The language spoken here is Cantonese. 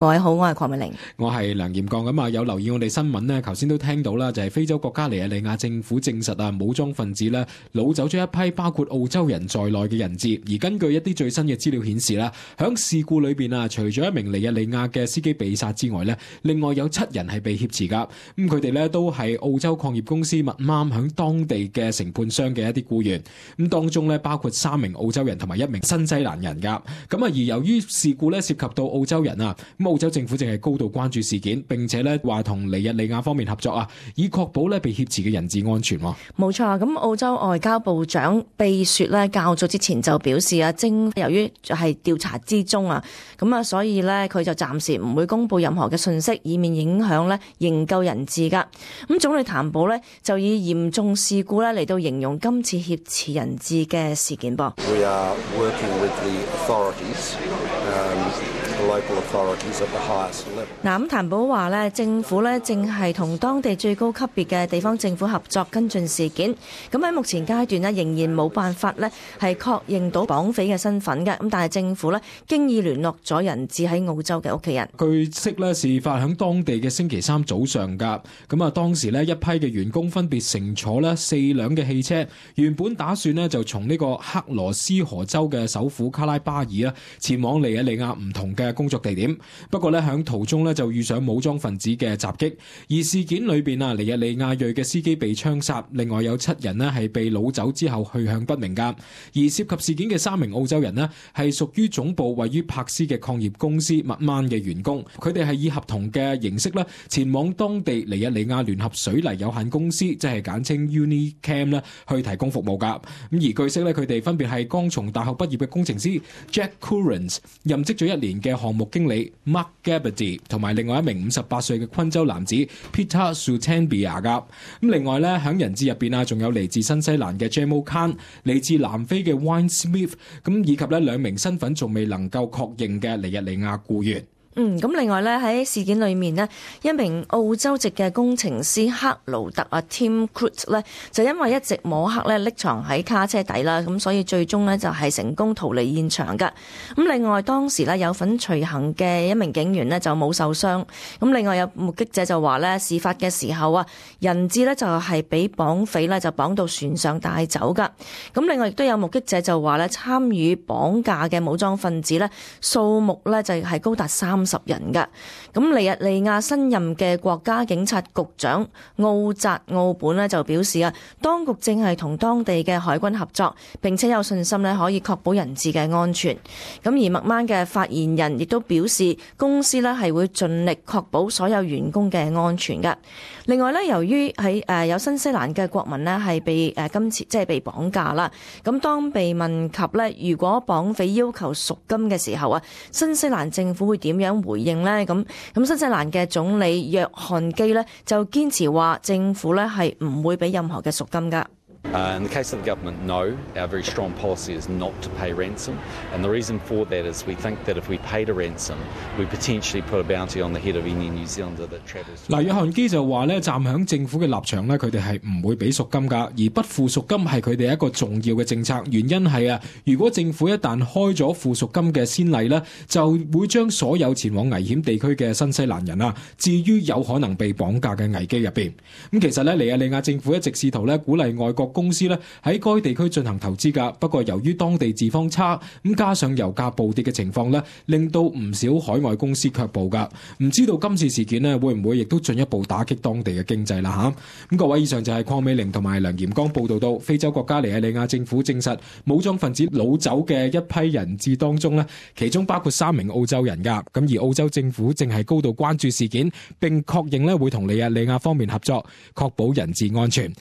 各位好，我係鄺美玲， 我係梁炎鋼。咁啊，有留意我哋新聞呢，頭先都聽到啦，就係非洲國家尼日利亞政府證實啊，武裝分子呢擄走咗一批包括澳洲人在內嘅人質。而根據一啲最新嘅資料顯示啦，響事故裏邊啊，除咗一名尼日利亞嘅司機被殺之外呢，另外有7人係被挾持噶。咁佢哋呢都係澳洲礦業公司麥媽響當地嘅承判商嘅一啲僱員。咁當中呢，包括3名澳洲人同埋1名新西蘭人噶。咁啊，而由於事故呢涉及到澳洲人啊，澳洲政府正係高度關注事件，並且咧話同尼日利亞方面合作啊，以確保咧被挾持嘅人質安全。 冇錯，咁澳洲外交部長貝雪咧較早之前就表示啊，政府由於係調查之中啊，咁啊所以咧佢就暫時唔會公布任何嘅信息，以免影響咧營救人質噶。咁總理譚寶咧就以嚴重事故咧嚟到形容今次挾持人質嘅事件噃。 We are working with the authorities. Authorities at the highest level. 嗱，咁譚寶話咧，政府咧正係同當地最高級別嘅地方政府合作跟進事件。咁喺目前階段咧，仍然冇辦法咧係確認到綁匪嘅身份嘅。咁但係政府咧經已聯絡咗人質喺澳洲嘅屋企人。 據悉咧，事發響當地嘅星期3早上噶。咁啊，當時咧一批嘅員工分別乘坐咧4輛嘅汽車，原本打算咧就從呢個克羅斯河州嘅首府卡拉巴爾啊，前往尼日利亞唔同嘅工作地點。不過咧響途中咧就遇上武裝分子嘅襲擊，而事件裏邊啊，尼日利亞裔嘅司機被槍殺，另外有7人咧係被擄走之後去向不明噶。而涉及事件嘅3名澳洲人咧係屬於總部位於珀斯嘅礦業公司麥曼嘅員工，佢哋係以合同嘅形式咧前往當地尼日利亞聯合水泥有限公司，即係簡稱 Unicam 咧去提供服務噶。咁而據悉咧，佢哋分別係剛從大學畢業嘅工程師 Jack Currens， 任職咗1年嘅項目經理 Mark Gabbardy， 同埋另外一名58歲嘅昆州男子 Peter Sutambia 噶。咁另外咧響人質入邊啊，仲有嚟自新西蘭嘅 Jamo Khan， 嚟自南非嘅 Wayne Smith， 咁以及咧2名身份仲未能夠確認嘅尼日利亞僱員。 咁另外咧喺事件裏面呢，一名澳洲籍嘅工程師克勞特啊 Tim Crute 咧，就因為一直摸黑咧匿藏喺卡車底啦，咁所以最終呢就係成功逃離現場噶。咁另外當時呢有份隨行嘅一名警員呢就冇受傷。咁另外有目擊者就話呢，事發嘅時候啊，人質呢就係俾綁匪呢就綁到船上帶走噶。咁另外亦都有目擊者就話呢，參與綁架嘅武裝分子呢數目呢就係高達30人㗎。咁尼日利亞新任嘅國家警察局長奧扎奧本呢就表示啊，當局正係同當地嘅海軍合作，並且有信心呢可以確保人質嘅安全。咁而麥曼嘅發言人亦都表示，公司呢係會盡力確保所有員工嘅安全㗎。另外呢，由於喺有新西蘭嘅國民呢係被今次即係被綁架啦，咁當被問及呢，如果綁匪要求贖金嘅時候啊，新西蘭政府會點樣回應呢？咁新西蘭嘅總理約翰基呢就堅持話政府呢係唔會俾任何嘅贖金㗎。 In the case of the government, no. Our very strong policy is not to pay ransom. And the reason for that is we think that if we paid a ransom, we potentially put a bounty on the head of any New Zealander that travels. 嗱，約翰基就話咧，站響政府嘅立場咧，佢哋係唔會俾贖金㗎，而不付贖金係佢哋一個重要嘅政策。原因係啊，如果政府一旦開咗付贖金嘅先例咧，就會將所有前往危險地區嘅新西蘭人啊，置於有可能被綁架嘅危機入邊。咁其實咧，尼日利亞政府一直試圖咧鼓勵外國公司咧喺該地區進行投資㗎，不過由於當地治方差，咁加上油價暴跌嘅情況咧，令到唔少海外公司卻步㗎。唔知道今次事件咧會唔會亦都進一步打擊當地嘅經濟啦嚇。咁各位，以上就係鄺美玲同埋梁炎剛報道到非洲國家尼日利亞政府證實武裝分子擄走嘅一批人質當中咧，其中包括3名澳洲人㗎。咁而澳洲政府正係高度關注事件，並確認咧會同尼日利亞方面合作，確保人質安全。